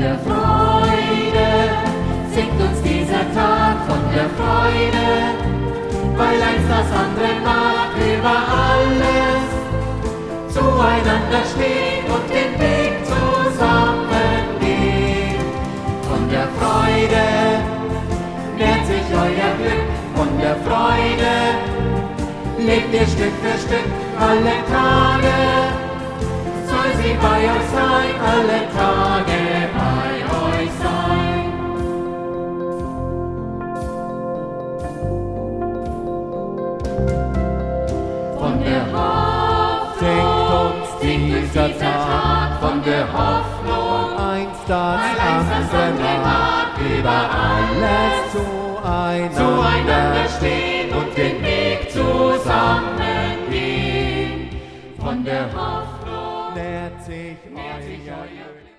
der Freude singt uns dieser Tag von der Freude, weil eins das andere mag über alles, zueinander stehen und den Weg zusammen gehen. Von der Freude nährt sich euer Glück, von der Freude lebt ihr Stück für Stück alle Tage, soll sie bei euch sein, alle Tage bei euch sein. Von der Hoffnung singt uns dieser Tag, von der Hoffnung, Einst das andere mag über alles zueinander stehen und den Weg zusammen gehen. Von der Hoffnung nährt sich nährt sich euer euer Glück. Glück.